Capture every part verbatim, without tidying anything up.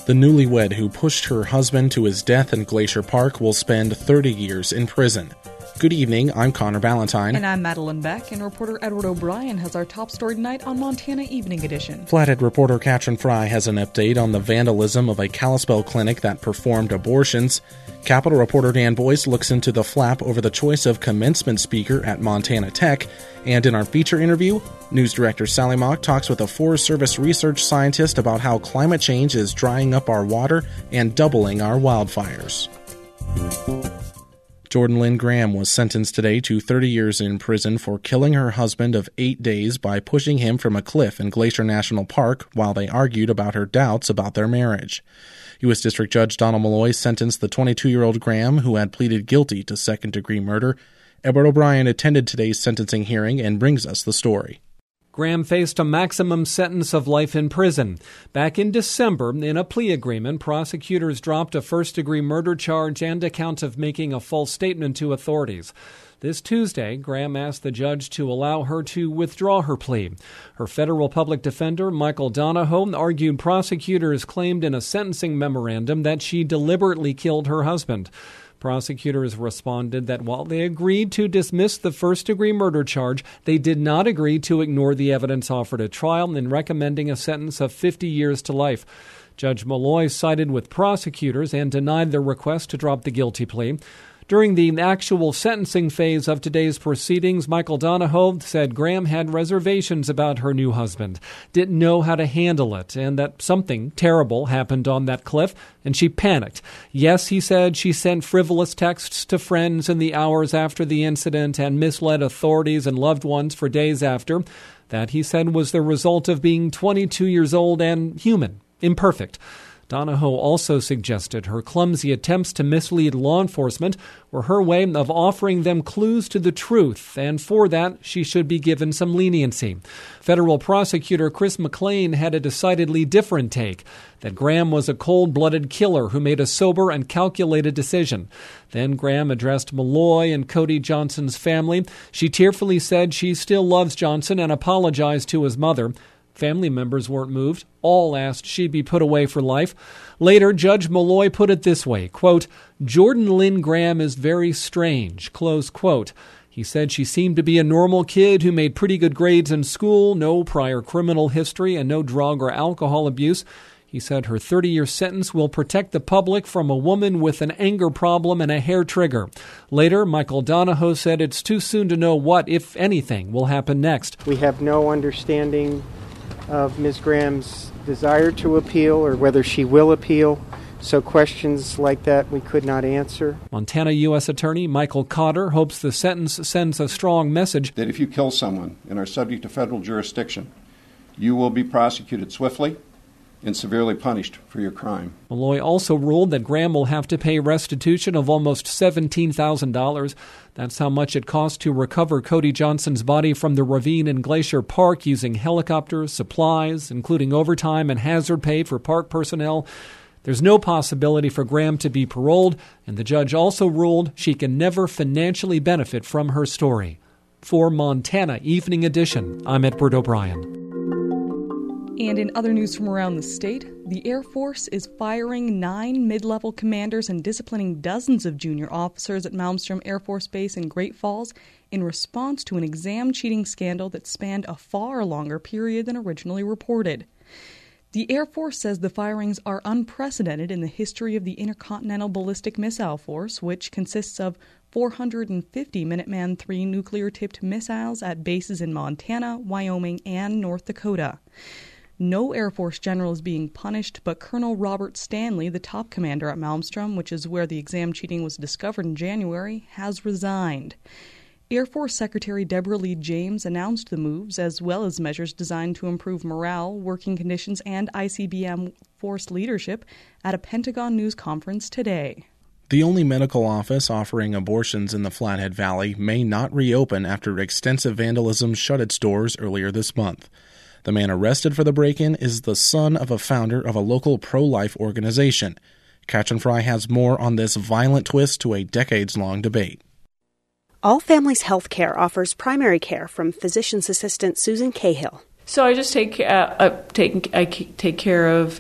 The newlywed who pushed her husband to his death in Glacier Park will spend thirty years in prison. Good evening, I'm Connor Ballantyne. And I'm Madeline Beck, and reporter Edward O'Brien has our top story tonight on Montana Evening Edition. Flathead reporter Katrin Fry has an update on the vandalism of a Kalispell clinic that performed abortions. Capitol reporter Dan Boyce looks into the flap over the choice of commencement speaker at Montana Tech. And in our feature interview, news director Sally Mock talks with a Forest Service research scientist about how climate change is drying up our water and doubling our wildfires. Jordan Lynn Graham was sentenced today to thirty years in prison for killing her husband of eight days by pushing him from a cliff in Glacier National Park while they argued about her doubts about their marriage. U S District Judge Donald Malloy sentenced the twenty-two-year-old Graham, who had pleaded guilty to second-degree murder. Edward O'Brien attended today's sentencing hearing and brings us the story. Graham faced a maximum sentence of life in prison. Back in December, in a plea agreement, prosecutors dropped a first-degree murder charge and a count of making a false statement to authorities. This Tuesday, Graham asked the judge to allow her to withdraw her plea. Her federal public defender, Michael Donahoe, argued prosecutors claimed in a sentencing memorandum that she deliberately killed her husband. Prosecutors responded that while they agreed to dismiss the first-degree murder charge, they did not agree to ignore the evidence offered at trial in recommending a sentence of fifty years to life. Judge Malloy sided with prosecutors and denied their request to drop the guilty plea. During the actual sentencing phase of today's proceedings, Michael Donahoe said Graham had reservations about her new husband, didn't know how to handle it, and that something terrible happened on that cliff, and she panicked. Yes, he said, she sent frivolous texts to friends in the hours after the incident and misled authorities and loved ones for days after. That, he said, was the result of being twenty-two years old and human, imperfect. Donahoe also suggested her clumsy attempts to mislead law enforcement were her way of offering them clues to the truth, and for that, she should be given some leniency. Federal prosecutor Chris McLean had a decidedly different take, that Graham was a cold-blooded killer who made a sober and calculated decision. Then Graham addressed Malloy and Cody Johnson's family. She tearfully said she still loves Johnson and apologized to his mother. Family members weren't moved. All asked she be put away for life. Later, Judge Malloy put it this way, quote, Jordan Lynn Graham is very strange, close quote. He said she seemed to be a normal kid who made pretty good grades in school, no prior criminal history, and no drug or alcohol abuse. He said her thirty-year sentence will protect the public from a woman with an anger problem and a hair trigger. Later, Michael Donahoe said it's too soon to know what, if anything, will happen next. We have no understanding of Miz Graham's desire to appeal or whether she will appeal. So questions like that we could not answer. Montana U S Attorney Michael Cotter hopes the sentence sends a strong message that if you kill someone and are subject to federal jurisdiction, you will be prosecuted swiftly and severely punished for your crime. Malloy also ruled that Graham will have to pay restitution of almost seventeen thousand dollars. That's how much it cost to recover Cody Johnson's body from the ravine in Glacier Park using helicopters, supplies, including overtime and hazard pay for park personnel. There's no possibility for Graham to be paroled, and the judge also ruled she can never financially benefit from her story. For Montana Evening Edition, I'm Edward O'Brien. And in other news from around the state, the Air Force is firing nine mid-level commanders and disciplining dozens of junior officers at Malmstrom Air Force Base in Great Falls in response to an exam cheating scandal that spanned a far longer period than originally reported. The Air Force says the firings are unprecedented in the history of the Intercontinental Ballistic Missile Force, which consists of four hundred fifty Minuteman three nuclear-tipped missiles at bases in Montana, Wyoming, and North Dakota. No Air Force general is being punished, but Colonel Robert Stanley, the top commander at Malmstrom, which is where the exam cheating was discovered in January, has resigned. Air Force Secretary Deborah Lee James announced the moves, as well as measures designed to improve morale, working conditions, and I C B M force leadership at a Pentagon news conference today. The only medical office offering abortions in the Flathead Valley may not reopen after extensive vandalism shut its doors earlier this month. The man arrested for the break-in is the son of a founder of a local pro-life organization. Katrin Fry has more on this violent twist to a decades-long debate. All Families Health Care offers primary care from physician's assistant Susan Cahill. So I just take uh, uh, take I take care of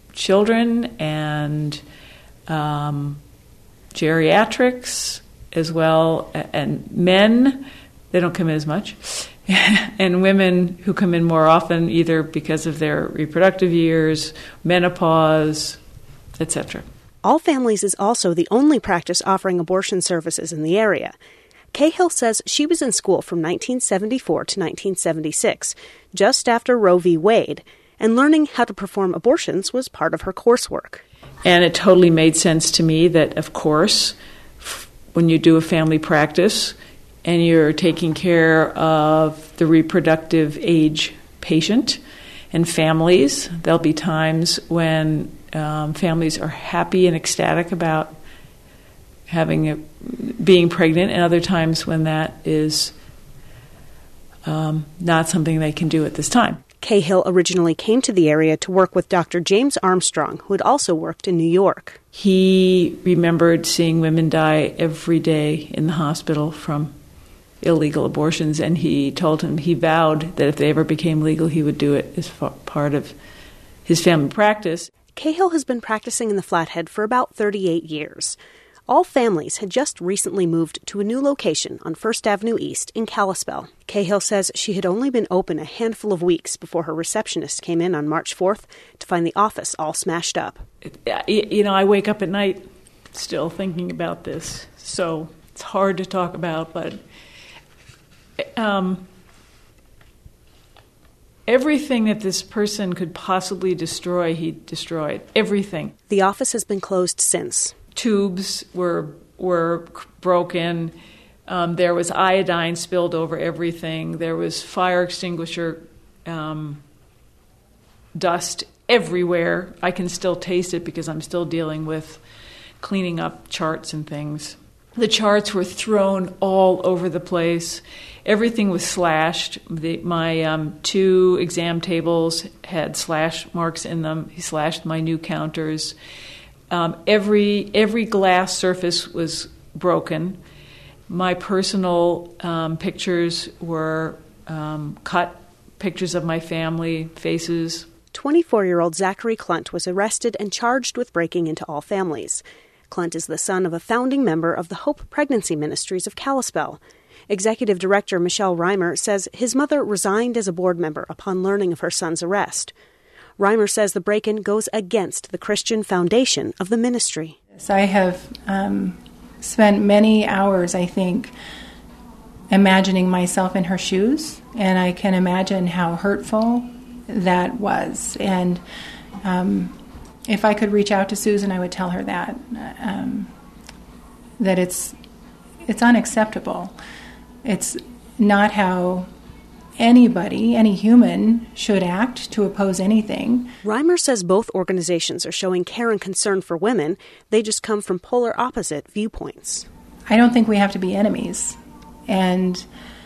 children and um, geriatrics as well, and men, they don't come in as much, and women who come in more often either because of their reproductive years, menopause, et cetera. All Families is also the only practice offering abortion services in the area. Cahill says she was in school from nineteen seventy-four to nineteen seventy-six, just after Roe v. Wade, and learning how to perform abortions was part of her coursework. And it totally made sense to me that, of course, when you do a family practice and you're taking care of the reproductive age patient and families, there'll be times when um, families are happy and ecstatic about having a, being pregnant, and other times when that is um, not something they can do at this time. Cahill originally came to the area to work with Doctor James Armstrong, who had also worked in New York. He remembered seeing women die every day in the hospital from illegal abortions, and he told him, he vowed that if they ever became legal, he would do it as part of his family practice. Cahill has been practicing in the Flathead for about thirty-eight years. All Families had just recently moved to a new location on First Avenue East in Kalispell. Cahill says she had only been open a handful of weeks before her receptionist came in on March fourth to find the office all smashed up. You know, I wake up at night still thinking about this, so it's hard to talk about, but um, everything that this person could possibly destroy, he destroyed. Everything. The office has been closed since. Tubes were were broken. Um, there was iodine spilled over everything. There was fire extinguisher um, dust everywhere. I can still taste it because I'm still dealing with cleaning up charts and things. The charts were thrown all over the place. Everything was slashed. The, my um, two exam tables had slash marks in them. He slashed my new counters. Um, every every glass surface was broken. My personal um, pictures were um, cut, pictures of my family, faces. twenty-four-year-old Zachary Clunt was arrested and charged with breaking into All Families. Clunt is the son of a founding member of the Hope Pregnancy Ministries of Kalispell. Executive Director Michelle Reimer says his mother resigned as a board member upon learning of her son's arrest. Reimer says the break-in goes against the Christian foundation of the ministry. So I have um, spent many hours, I think, imagining myself in her shoes, and I can imagine how hurtful that was. And um, if I could reach out to Susan, I would tell her that, um, that it's it's unacceptable. It's not how anybody, any human, should act to oppose anything. Reimer says both organizations are showing care and concern for women. They just come from polar opposite viewpoints. I don't think we have to be enemies, and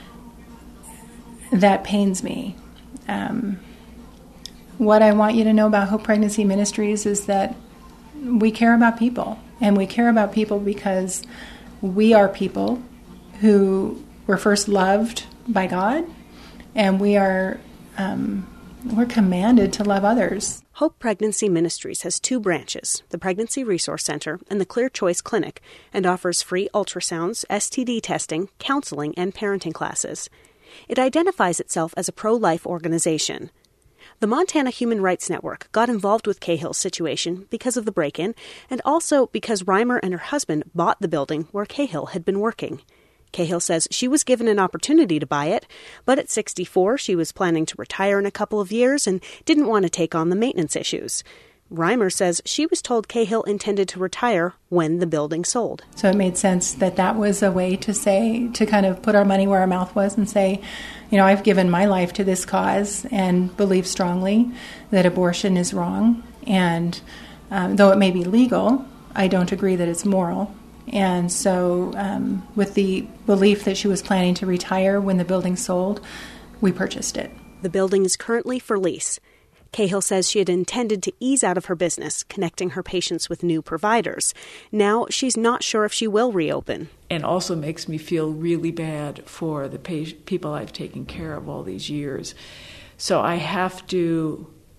that pains me. Um, what I want you to know about Hope Pregnancy Ministries is that we care about people, and we care about people because we are people who were first loved by God, and we are um, we're commanded to love others. Hope Pregnancy Ministries has two branches, the Pregnancy Resource Center and the Clear Choice Clinic, and offers free ultrasounds, S T D testing, counseling, and parenting classes. It identifies itself as a pro-life organization. The Montana Human Rights Network got involved with Cahill's situation because of the break-in, and also because Reimer and her husband bought the building where Cahill had been working. Cahill says she was given an opportunity to buy it, but at sixty-four, she was planning to retire in a couple of years and didn't want to take on the maintenance issues. Reimer says she was told Cahill intended to retire when the building sold. So it made sense that that was a way to say, to kind of put our money where our mouth was and say, you know, I've given my life to this cause and believe strongly that abortion is wrong. And um, though it may be legal, I don't agree that it's moral. And so um, with the belief that she was planning to retire when the building sold, we purchased it. The building is currently for lease. Cahill says she had intended to ease out of her business, connecting her patients with new providers. Now she's not sure if she will reopen. And also makes me feel really bad for the pa- people I've taken care of all these years. So I have to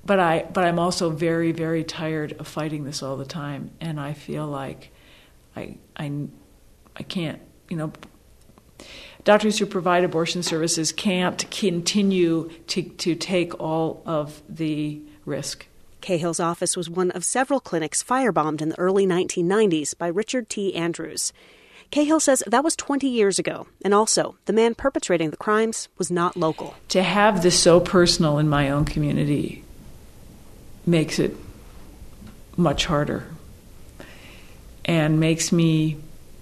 but I but I'm also very, very tired of fighting this all the time, and I feel like I I I can't, you know, doctors who provide abortion services can't continue to, to take all of the risk. Cahill's office was one of several clinics firebombed in the early nineteen nineties by Richard T. Andrews. Cahill says that was twenty years ago, and also the man perpetrating the crimes was not local. To have this so personal in my own community makes it much harder and makes me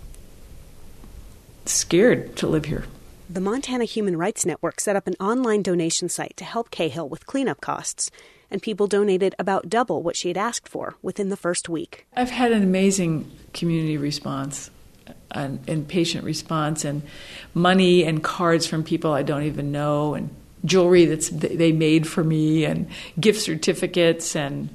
scared to live here. The Montana Human Rights Network set up an online donation site to help Cahill with cleanup costs, and people donated about double what she had asked for within the first week. I've had an amazing community response and, and patient response, and money and cards from people I don't even know, and jewelry that's they made for me, and gift certificates, and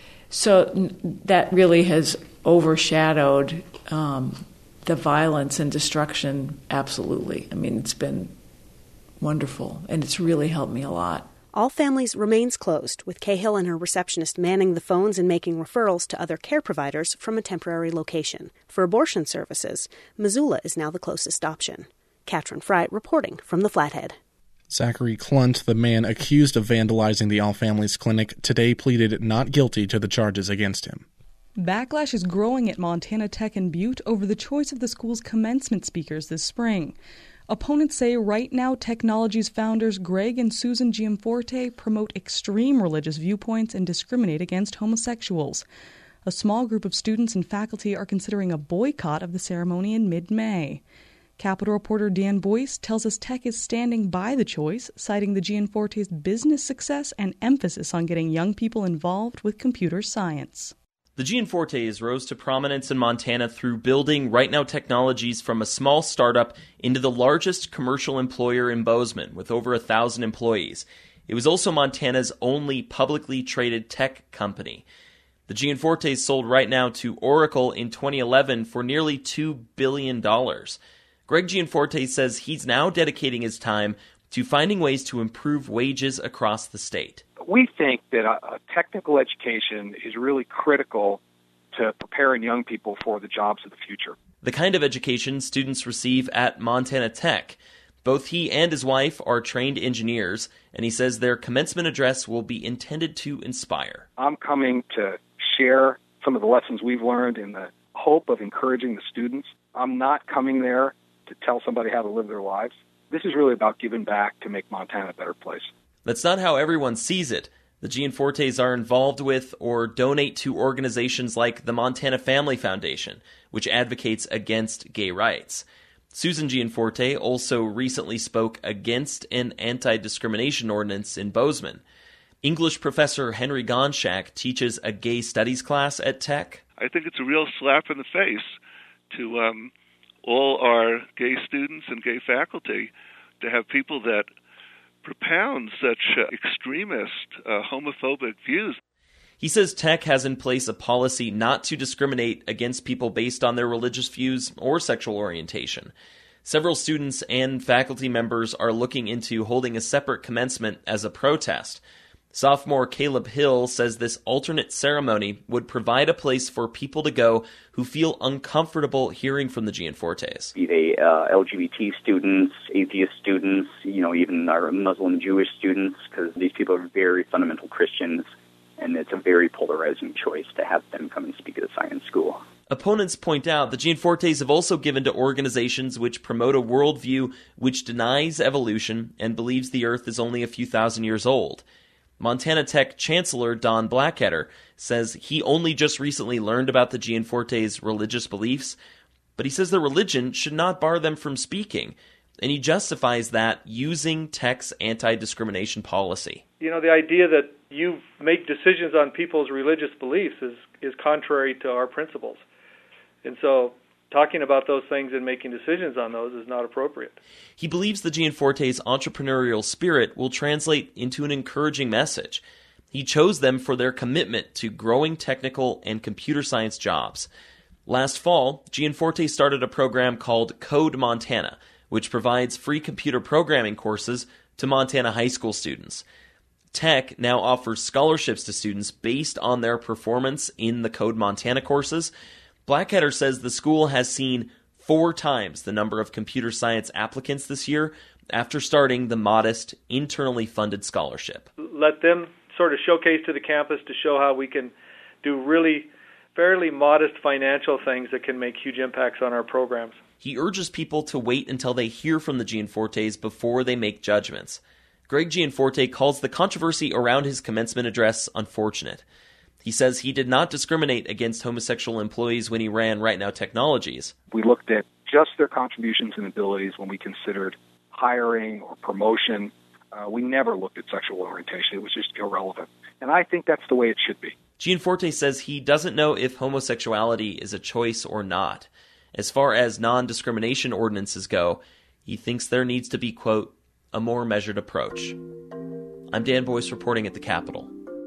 so that really has overshadowed um, the violence and destruction. Absolutely. I mean, it's been wonderful, and it's really helped me a lot. All Families remains closed, with Cahill and her receptionist manning the phones and making referrals to other care providers from a temporary location. For abortion services, Missoula is now the closest option. Katrin Frey reporting from the Flathead. Zachary Klunt, the man accused of vandalizing the All Families clinic, today pleaded not guilty to the charges against him. Backlash is growing at Montana Tech in Butte over the choice of the school's commencement speakers this spring. Opponents say Right Now Technologies founders Greg and Susan Gianforte promote extreme religious viewpoints and discriminate against homosexuals. A small group of students and faculty are considering a boycott of the ceremony in mid-May. Capitol reporter Dan Boyce tells us Tech is standing by the choice, citing the Gianforte's business success and emphasis on getting young people involved with computer science. The Gianfortes rose to prominence in Montana through building Right Now Technologies from a small startup into the largest commercial employer in Bozeman, with over a thousand employees. It was also Montana's only publicly traded tech company. The Gianfortes sold Right Now to Oracle in twenty eleven for nearly two billion dollars. Greg Gianforte says he's now dedicating his time to finding ways to improve wages across the state. We think that a, a technical education is really critical to preparing young people for the jobs of the future. The kind of education students receive at Montana Tech. Both he and his wife are trained engineers, and he says their commencement address will be intended to inspire. I'm coming to share some of the lessons we've learned in the hope of encouraging the students. I'm not coming there to tell somebody how to live their lives. This is really about giving back to make Montana a better place. That's not how everyone sees it. The Gianfortes are involved with or donate to organizations like the Montana Family Foundation, which advocates against gay rights. Susan Gianforte also recently spoke against an anti-discrimination ordinance in Bozeman. English professor Henry Gonshak teaches a gay studies class at Tech. I think it's a real slap in the face to um, all our gay students and gay faculty to have people that propound such uh, extremist, uh, homophobic views. He says Tech has in place a policy not to discriminate against people based on their religious views or sexual orientation. Several students and faculty members are looking into holding a separate commencement as a protest. Sophomore Caleb Hill says this alternate ceremony would provide a place for people to go who feel uncomfortable hearing from the Gianfortes. Be they uh, L G B T students, atheist students, you know, even our Muslim Jewish students, because these people are very fundamental Christians, and it's a very polarizing choice to have them come and speak at a science school. Opponents point out the Gianfortes have also given to organizations which promote a worldview which denies evolution and believes the Earth is only a few thousand years old. Montana Tech Chancellor Don Blackadder says he only just recently learned about the Gianfortes' religious beliefs, but he says the religion should not bar them from speaking, and he justifies that using Tech's anti-discrimination policy. You know, the idea that you make decisions on people's religious beliefs is, is contrary to our principles. And so talking about those things and making decisions on those is not appropriate. He believes the Gianfortes' entrepreneurial spirit will translate into an encouraging message. He chose them for their commitment to growing technical and computer science jobs. Last fall, Gianforte started a program called Code Montana, which provides free computer programming courses to Montana high school students. Tech now offers scholarships to students based on their performance in the Code Montana courses. Blackadder says the school has seen four times the number of computer science applicants this year after starting the modest, internally funded scholarship. Let them sort of showcase to the campus to show how we can do really fairly modest financial things that can make huge impacts on our programs. He urges people to wait until they hear from the Gianfortes before they make judgments. Greg Gianforte calls the controversy around his commencement address unfortunate. He says he did not discriminate against homosexual employees when he ran Right Now Technologies. We looked at just their contributions and abilities when we considered hiring or promotion. Uh, we never looked at sexual orientation. It was just irrelevant. And I think that's the way it should be. Gianforte says he doesn't know if homosexuality is a choice or not. As far as non-discrimination ordinances go, he thinks there needs to be, quote, a more measured approach. I'm Dan Boyce reporting at the Capitol.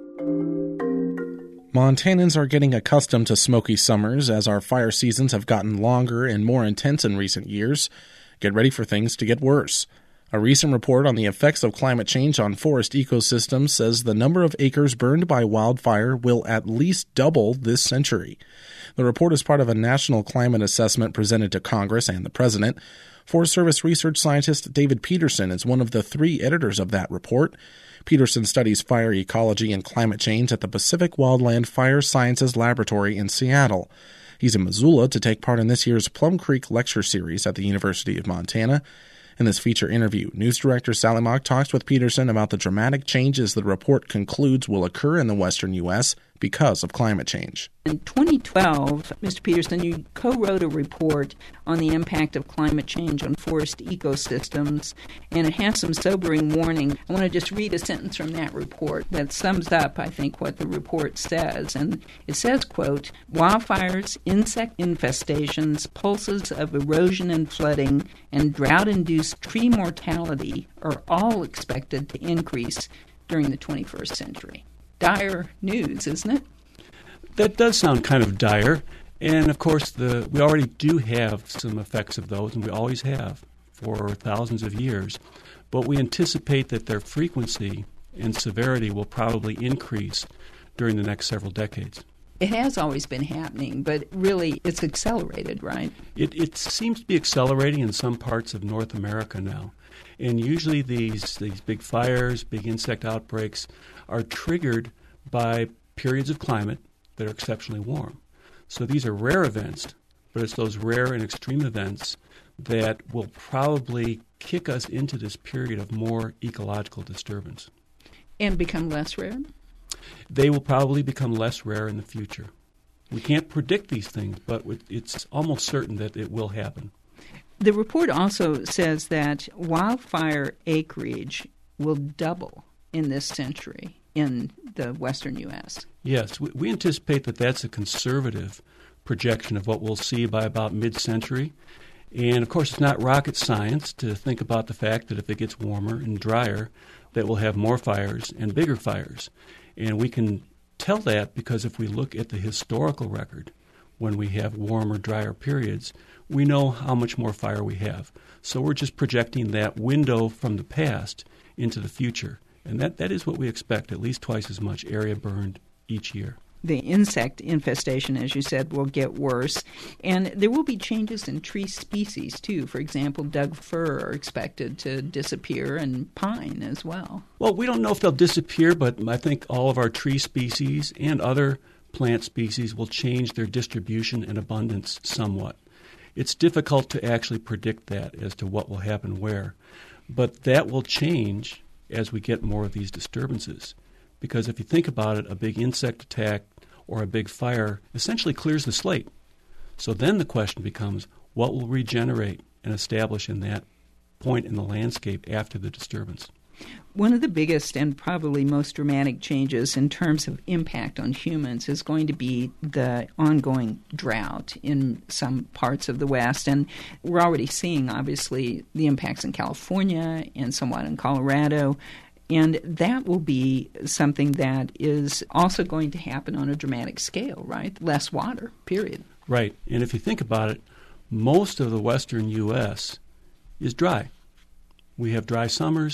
Montanans are getting accustomed to smoky summers as our fire seasons have gotten longer and more intense in recent years. Get ready for things to get worse. A recent report on the effects of climate change on forest ecosystems says the number of acres burned by wildfire will at least double this century. The report is part of a national climate assessment presented to Congress and the President. Forest Service research scientist David Peterson is one of the three editors of that report. Peterson studies fire ecology and climate change at the Pacific Wildland Fire Sciences Laboratory in Seattle. He's in Missoula to take part in this year's Plum Creek Lecture Series at the University of Montana. In this feature interview, News Director Sally Mock talks with Peterson about the dramatic changes the report concludes will occur in the western U S because of climate change. In twenty twelve, Mister Peterson, you co-wrote a report on the impact of climate change on forest ecosystems, and it has some sobering warning. I want to just read a sentence from that report that sums up, I think, what the report says. And it says, quote, wildfires, insect infestations, pulses of erosion and flooding, and drought-induced tree mortality are all expected to increase during the twenty-first century. Dire news, isn't it? That does sound kind of dire. And, of course, the we already do have some effects of those, and we always have for thousands of years. But we anticipate that their frequency and severity will probably increase during the next several decades. It has always been happening, but really it's accelerated, right? It, it seems to be accelerating in some parts of North America now. And usually these, these big fires, big insect outbreaks are triggered by periods of climate that are exceptionally warm. So these are rare events, but it's those rare and extreme events that will probably kick us into this period of more ecological disturbance. And become less rare? They will probably become less rare in the future. We can't predict these things, but it's almost certain that it will happen. The report also says that wildfire acreage will double in this century in the western U S. Yes, we, we anticipate that that's a conservative projection of what we'll see by about mid-century. And, of course, it's not rocket science to think about the fact that if it gets warmer and drier, that we'll have more fires and bigger fires. And we can tell that because if we look at the historical record, when we have warmer, drier periods, we know how much more fire we have. So we're just projecting that window from the past into the future. And that, that is what we expect, at least twice as much area burned each year. The insect infestation, as you said, will get worse. And there will be changes in tree species, too. For example, Doug fir are expected to disappear, and pine as well. Well, we don't know if they'll disappear, but I think all of our tree species and other plant species will change their distribution and abundance somewhat. It's difficult to actually predict that as to what will happen where. But that will change as we get more of these disturbances. Because if you think about it, a big insect attack or a big fire essentially clears the slate. So then the question becomes, what will regenerate and establish in that point in the landscape after the disturbance? One of the biggest and probably most dramatic changes in terms of impact on humans is going to be the ongoing drought in some parts of the West. And we're already seeing, obviously, the impacts in California and somewhat in Colorado. And that will be something that is also going to happen on a dramatic scale, right? Less water, period. Right. And if you think about it, most of the western U S is dry. We have dry summers.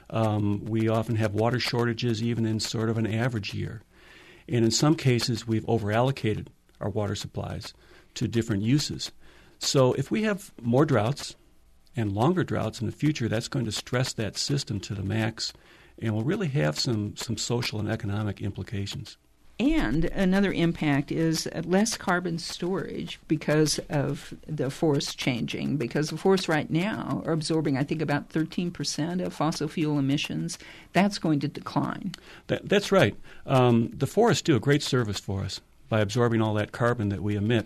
Um, we often have water shortages even in sort of an average year. And in some cases, we've overallocated our water supplies to different uses. So if we have more droughts and longer droughts in the future, that's going to stress that system to the max and will really have some, some social and economic implications. And another impact is less carbon storage because of the forests changing, because the forests right now are absorbing, I think, about thirteen percent of fossil fuel emissions. That's going to decline. That, that's right. Um, the forests do a great service for us by absorbing all that carbon that we emit.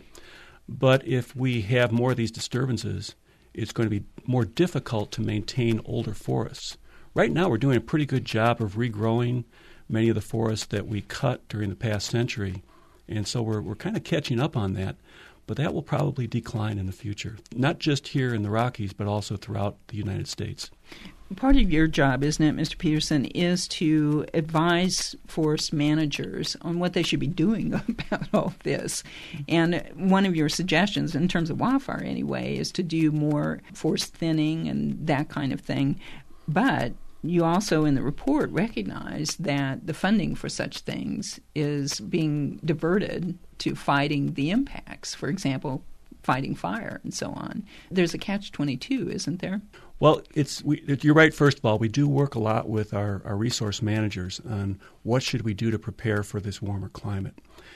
But if we have more of these disturbances, it's going to be more difficult to maintain older forests. Right now, we're doing a pretty good job of regrowing many of the forests that we cut during the past century. And so we're we're kind of catching up on that. But that will probably decline in the future, not just here in the Rockies, but also throughout the United States. Part of your job, isn't it, Mister Peterson, is to advise forest managers on what they should be doing about all this. And one of your suggestions, in terms of wildfire anyway, is to do more forest thinning and that kind of thing. But you also, in the report, recognize that the funding for such things is being diverted to fighting the impacts, for example, fighting fire and so on. There's a catch twenty-two, isn't there? Well, it's we, you're right, first of all. We do work a lot with our, our resource managers on what should we do to prepare for this warmer climate.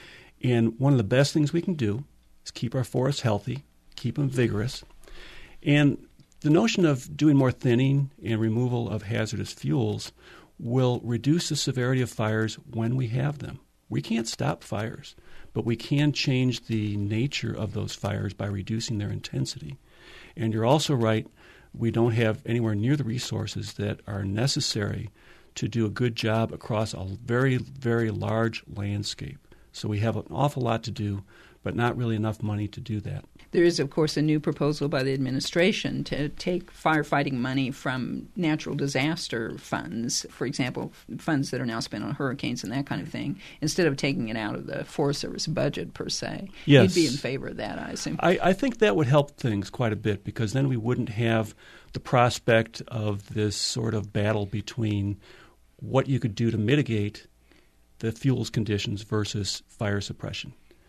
And one of the best things we can do is keep our forests healthy, keep them vigorous. And the notion of doing more thinning and removal of hazardous fuels will reduce the severity of fires when we have them. We can't stop fires, but we can change the nature of those fires by reducing their intensity. And you're also right, we don't have anywhere near the resources that are necessary to do a good job across a very, very large landscape. So we have an awful lot to do, but not really enough money to do that. There is, of course, a new proposal by the administration to take firefighting money from natural disaster funds, for example, funds that are now spent on hurricanes and that kind of thing, instead of taking it out of the Forest Service budget, per se. Yes. You'd be in favor of that, I assume. I, I think that would help things quite a bit, because then we wouldn't have the prospect of this sort of battle between what you could do to mitigate the fuels conditions versus fire suppression.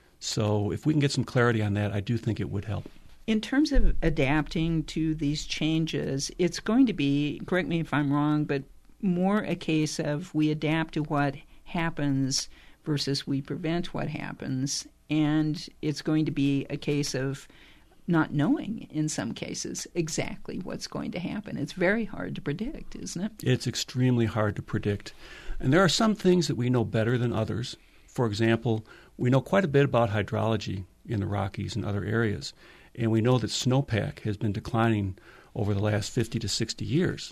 So if we can get some clarity on that, I do think it would help. In terms of adapting to these changes, it's going to be, correct me if I'm wrong, but more a case of we adapt to what happens versus we prevent what happens. And it's going to be a case of not knowing, in some cases, exactly what's going to happen. It's very hard to predict, isn't it? It's extremely hard to predict. And there are some things that we know better than others. For example, we know quite a bit about hydrology in the Rockies and other areas, and we know that snowpack has been declining over the last fifty to sixty years.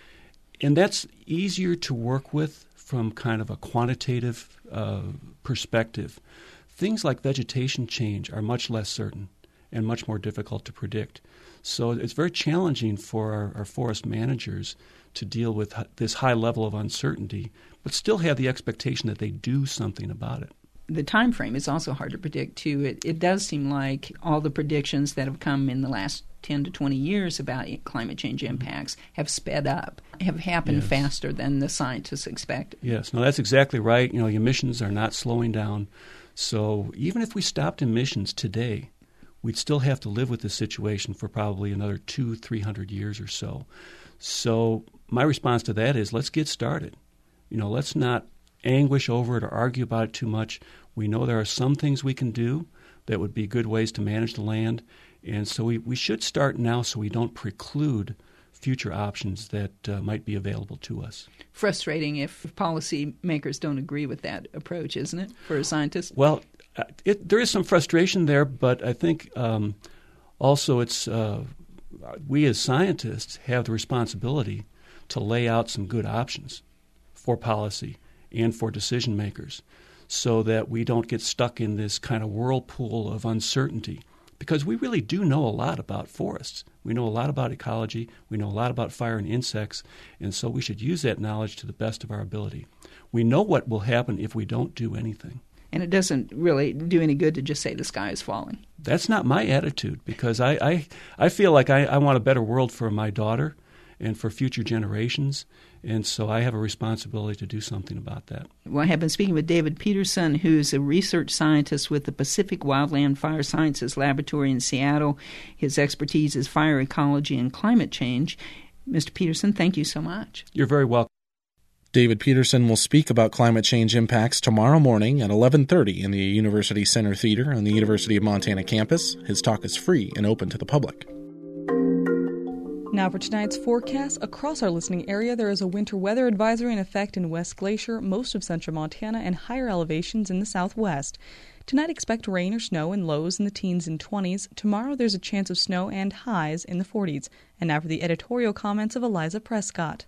And that's easier to work with from kind of a quantitative uh, perspective. Things like vegetation change are much less certain and much more difficult to predict. So it's very challenging for our, our forest managers to deal with this high level of uncertainty, but still have the expectation that they do something about it. The time frame is also hard to predict, too. It, it does seem like all the predictions that have come in the last ten to twenty years about climate change impacts have sped up, have happened yes. faster than the scientists expected. Yes, no, that's exactly right. You know, emissions are not slowing down. So even if we stopped emissions today, we'd still have to live with this situation for probably another two, three hundred years or so. So my response to that is, let's get started. You know, let's not anguish over it or argue about it too much. We know there are some things we can do that would be good ways to manage the land, and so we, we should start now so we don't preclude future options that uh, might be available to us. Frustrating if policymakers don't agree with that approach, isn't it, for a scientist? Well, it, there is some frustration there, but I think um, also it's uh, we as scientists have the responsibility to lay out some good options for policy and for decision makers so that we don't get stuck in this kind of whirlpool of uncertainty. Because we really do know a lot about forests. We know a lot about ecology. We know a lot about fire and insects. And so we should use that knowledge to the best of our ability. We know what will happen if we don't do anything. And it doesn't really do any good to just say the sky is falling. That's not my attitude, because I, I, I feel like I, I want a better world for my daughter and for future generations. And so I have a responsibility to do something about that. Well, I have been speaking with David Peterson, who's a research scientist with the Pacific Wildland Fire Sciences Laboratory in Seattle. His expertise is fire ecology and climate change. Mister Peterson, thank you so much. You're very welcome. David Peterson will speak about climate change impacts tomorrow morning at eleven thirty in the University Center Theater on the University of Montana campus. His talk is free and open to the public. Now for tonight's forecast. Across our listening area, there is a winter weather advisory in effect in West Glacier, most of central Montana, and higher elevations in the southwest. Tonight, expect rain or snow and lows in the teens and twenties. Tomorrow, there's a chance of snow and highs in the forties. And now for the editorial comments of Eliza Prescott.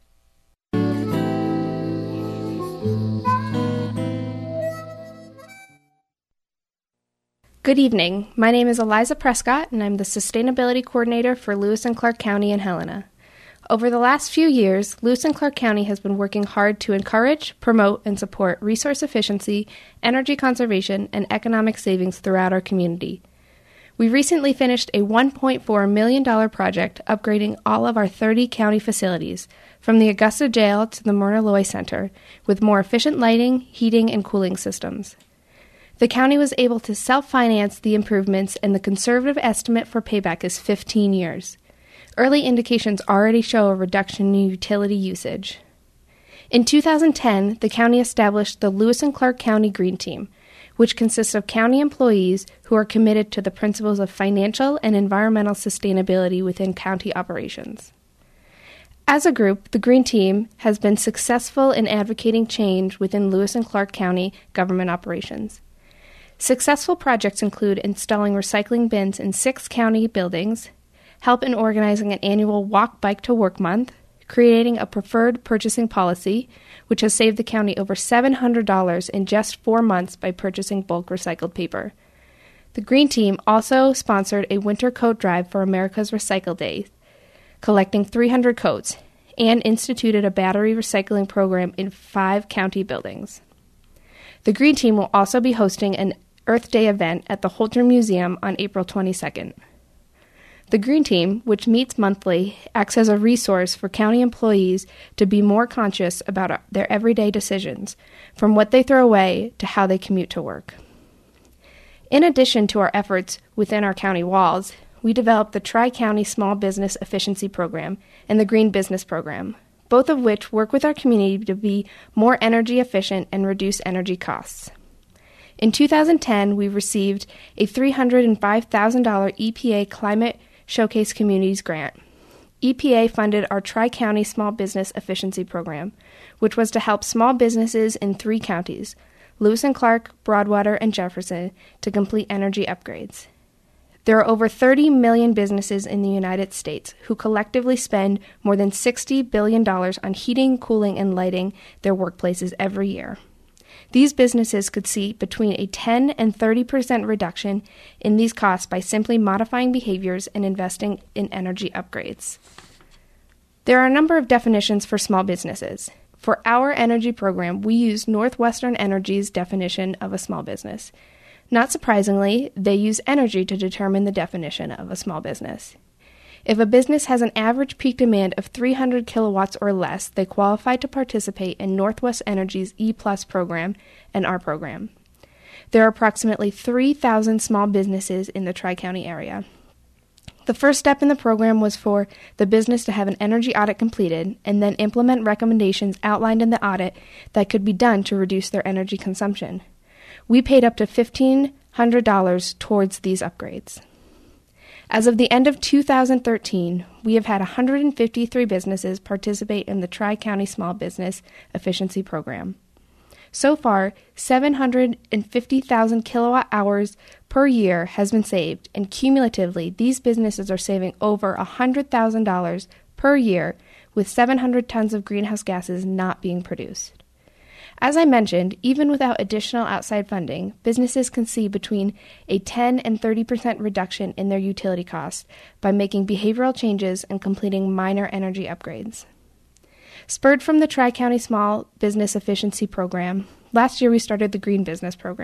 Good evening. My name is Eliza Prescott, and I'm the Sustainability Coordinator for Lewis and Clark County in Helena. Over the last few years, Lewis and Clark County has been working hard to encourage, promote, and support resource efficiency, energy conservation, and economic savings throughout our community. We recently finished a one point four million dollars project upgrading all of our thirty county facilities, from the Augusta Jail to the Myrna Loy Center, with more efficient lighting, heating, and cooling systems. The county was able to self-finance the improvements, and the conservative estimate for payback is fifteen years. Early indications already show a reduction in utility usage. In two thousand ten, the county established the Lewis and Clark County Green Team, which consists of county employees who are committed to the principles of financial and environmental sustainability within county operations. As a group, the Green Team has been successful in advocating change within Lewis and Clark County government operations. Successful projects include installing recycling bins in six county buildings, help in organizing an annual Walk Bike to Work Month, creating a preferred purchasing policy, which has saved the county over seven hundred dollars in just four months by purchasing bulk recycled paper. The Green Team also sponsored a winter coat drive for America's Recycle Day, collecting three hundred coats, and instituted a battery recycling program in five county buildings. The Green Team will also be hosting an Earth Day event at the Holter Museum on April twenty-second. The Green Team, which meets monthly, acts as a resource for county employees to be more conscious about their everyday decisions, from what they throw away to how they commute to work. In addition to our efforts within our county walls, we developed the Tri-County Small Business Efficiency Program and the Green Business Program, both of which work with our community to be more energy efficient and reduce energy costs. In two thousand ten, we received a three hundred five thousand dollars E P A Climate Showcase Communities grant. E P A funded our Tri-County Small Business Efficiency Program, which was to help small businesses in three counties, Lewis and Clark, Broadwater, and Jefferson, to complete energy upgrades. There are over thirty million businesses in the United States who collectively spend more than sixty billion dollars on heating, cooling, and lighting their workplaces every year. These businesses could see between a ten and thirty percent reduction in these costs by simply modifying behaviors and investing in energy upgrades. There are a number of definitions for small businesses. For our energy program, we use Northwestern Energy's definition of a small business. Not surprisingly, they use energy to determine the definition of a small business. If a business has an average peak demand of three hundred kilowatts or less, they qualify to participate in Northwest Energy's E Plus program and our program. There are approximately three thousand small businesses in the Tri-County area. The first step in the program was for the business to have an energy audit completed and then implement recommendations outlined in the audit that could be done to reduce their energy consumption. We paid up to fifteen hundred dollars towards these upgrades. As of the end of two thousand thirteen, we have had one hundred fifty-three businesses participate in the Tri-County Small Business Efficiency Program. So far, seven hundred fifty thousand kilowatt hours per year has been saved, and cumulatively, these businesses are saving over one hundred thousand dollars per year, with seven hundred tons of greenhouse gases not being produced. As I mentioned, even without additional outside funding, businesses can see between a ten and thirty percent reduction in their utility costs by making behavioral changes and completing minor energy upgrades. Spurred from the Tri-County Small Business Efficiency Program, last year we started the Green Business Program.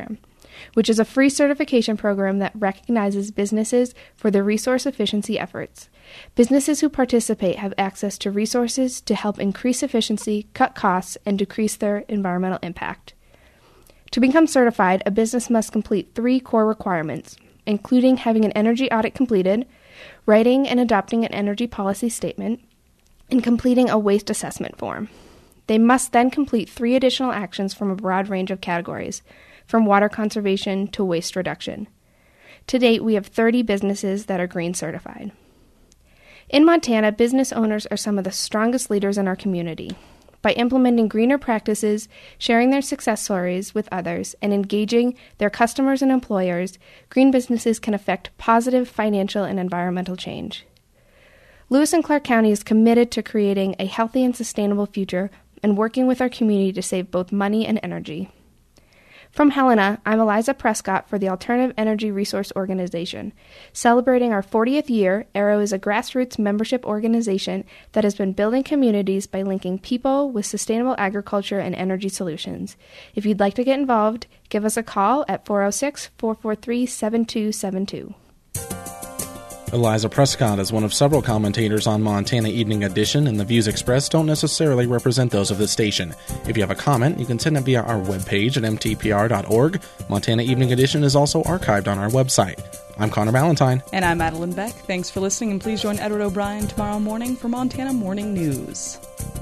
which is a free certification program that recognizes businesses for their resource efficiency efforts. Businesses who participate have access to resources to help increase efficiency, cut costs, and decrease their environmental impact. To become certified, a business must complete three core requirements, including having an energy audit completed, writing and adopting an energy policy statement, and completing a waste assessment form. They must then complete three additional actions from a broad range of categories, from water conservation to waste reduction. To date, we have thirty businesses that are green certified. In Montana, business owners are some of the strongest leaders in our community. By implementing greener practices, sharing their success stories with others, and engaging their customers and employers, green businesses can affect positive financial and environmental change. Lewis and Clark County is committed to creating a healthy and sustainable future and working with our community to save both money and energy. From Helena, I'm Eliza Prescott for the Alternative Energy Resource Organization. Celebrating our fortieth year, AERO is a grassroots membership organization that has been building communities by linking people with sustainable agriculture and energy solutions. If you'd like to get involved, give us a call at four oh six, four four three, seven two seven two. Eliza Prescott is one of several commentators on Montana Evening Edition, and the views expressed don't necessarily represent those of the station. If you have a comment, you can send it via our webpage at m t p r dot org. Montana Evening Edition is also archived on our website. I'm Connor Ballantyne. And I'm Madeline Beck. Thanks for listening, and please join Edward O'Brien tomorrow morning for Montana Morning News.